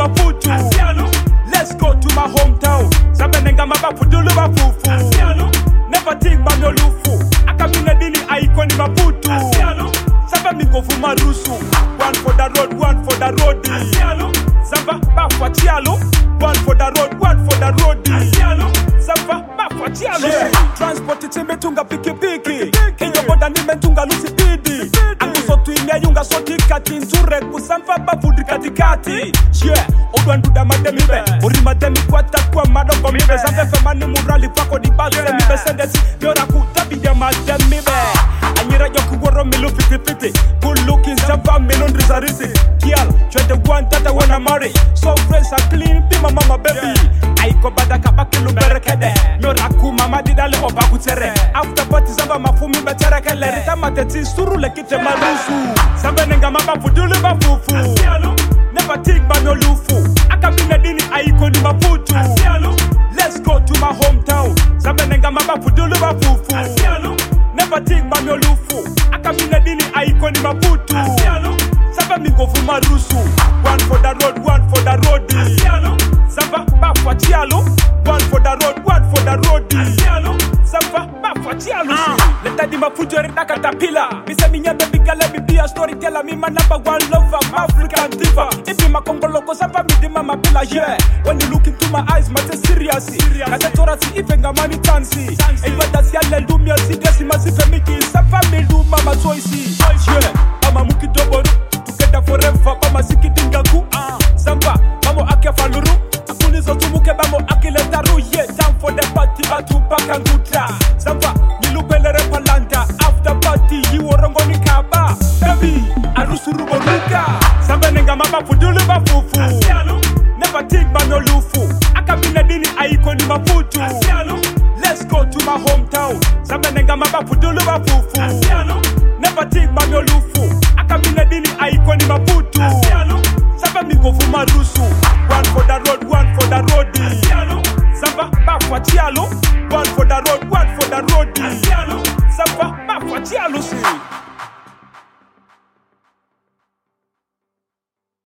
mafutu. Let's go to my hometown. Sabenenga mabapudulu bafufu. Never think man no lufu. Akamina dini aiko ni mafutu. Saba mingo fuma rusu. One for the road, one for the road. Saba bafwa chialo. One for the road, one for the road. Saba bafwa chialo. Transport itime tunga piki piki. Inyo boda nime tunga lusi pidi. Anguso tuimia yunga soti kati. Nzure kusamfa bafudri katikati. Yeah, odwandu da mademibe. Orima demi kwa takwa madoko mibe. Zamfe mani murali fako di base mibe. Sendesi yora kutabi ya mademibe. Anyira yoku woro milu fiti. Good looking zamfa melon rizarisi. Girl, you're the one that I wanna marry. So fresh and clean, be my mama baby. Aiko badaka bakilu berekede. Yora ku mama didale oba kutere. After party zamba mafumi betere kele. Rita mateti suru lekite marusu. Zamba nenga mama fudulu bafufu. Never think man no lufu. Akamina dini aiko ni mafutu. Let's go to my hometown. Zamba nenga mama fudulu bafufu. Never think man no lufu. Akamina dini aiko ni mafutu. Saba mingo fuma rusu. One for the road, one for the road. Saba bafwa chialo. One for the road, one for the road. Saba bafwa chialo. Leta di mafutu erita katapila. Mise minya baby girl, let me be a storyteller. Me my number one lover, African diva. If you ma kongoloko, saba mi di mama pila. Yeah, when you look into my eyes, mate seriously. Kata tora si ifenga mani tansi. Ewa dasi ale lumia si desi masife miki. Saba mi luma ma choice. Yeah, ama muki doboru. Together forever, mama siki dingaku. Samba, mamo ake faluru. Akuni zo tumuke bamo akile taru. Yeah, time for the party, batu bakangutra. Samba, nilupele repalanta. After party, you orongo ni kaba. Baby, arusuru boruka. Samba nenga mama fudulu bafufu. Never think man no lufu. Akamina dini aiko ni mafutu. Let's go to my hometown. Samba nenga mama fudulu bafufu. Never think man no lufu. Akamina dini aiko ni mafutu. Saba mingo fuma rusu. One for the road, one for the road. Saba bafwa chialo. One